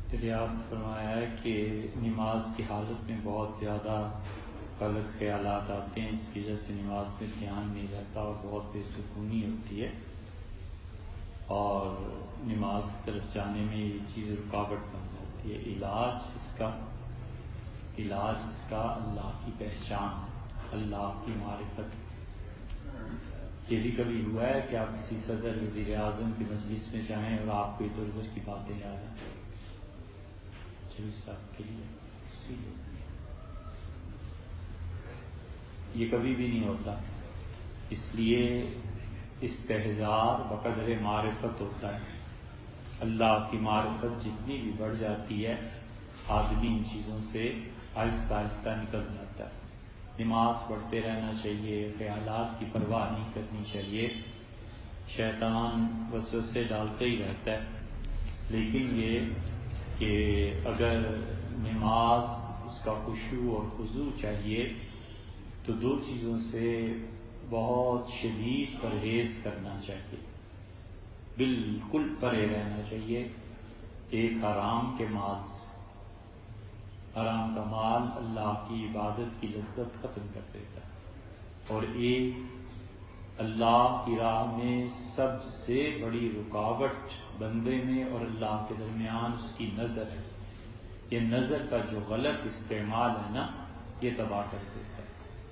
دریافت فرمایا ہے کہ نماز کی حالت میں بہت زیادہ غلط خیالات آتے ہیں، اس کی وجہ سے نماز میں دھیان نہیں رہتا اور بہت بے سکونی ہوتی ہے، اور نماز کی طرف جانے میں یہ چیز رکاوٹ بن جاتی ہے۔ علاج اس کا اللہ کی پہچان، اللہ کی معرفت۔ یہ بھی کبھی ہوا ہے کہ آپ کسی صدر وزیر اعظم کی مجلس میں جائیں اور آپ کو ادھر ادھر کی باتیں یاد آئیں؟ صاحب کے لیے یہ کبھی بھی نہیں ہوتا، اس لیے استحضار بقدر معرفت ہوتا ہے۔ اللہ کی معرفت جتنی بھی بڑھ جاتی ہے، آدمی ان چیزوں سے آہستہ آہستہ نکل جاتا ہے۔ نماز پڑھتے رہنا چاہیے، خیالات کی پرواہ نہیں کرنی چاہیے۔ شیطان وسوسے ڈالتے ہی رہتا ہے، لیکن یہ کہ اگر نماز اس کا خشوع اور خضوع چاہیے تو دو چیزوں سے بہت شدید پرہیز کرنا چاہیے، بالکل پرے رہنا چاہیے۔ ایک حرام کے مال سے، حرام کا مال اللہ کی عبادت کی لذت ختم کر دیتا ہے، اور ایک اللہ کی راہ میں سب سے بڑی رکاوٹ بندے میں اور اللہ کے درمیان اس کی نظر ہے۔ یہ نظر کا جو غلط استعمال ہے نا، یہ تباہ کر دیتا ہے۔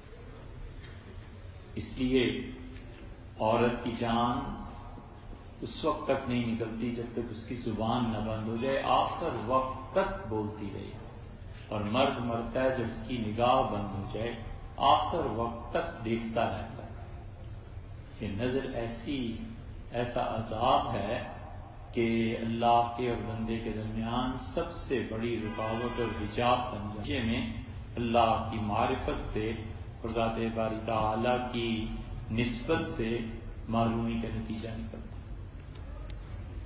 اس لیے عورت کی جان اس وقت تک نہیں نکلتی جب تک اس کی زبان نہ بند ہو جائے، آخر وقت تک بولتی رہے، اور مرد مرتا ہے جب اس کی نگاہ بند ہو جائے، آخر وقت تک دیکھتا رہتا ہے۔ یہ نظر ایسا عذاب ہے کہ اللہ کے اور بندے کے درمیان سب سے بڑی رکاوٹ اور حجاب بن جائے میں اللہ کی معرفت سے اور ذات باری تعالی کی نسبت سے معلومی کا نتیجہ نکلتا ہے۔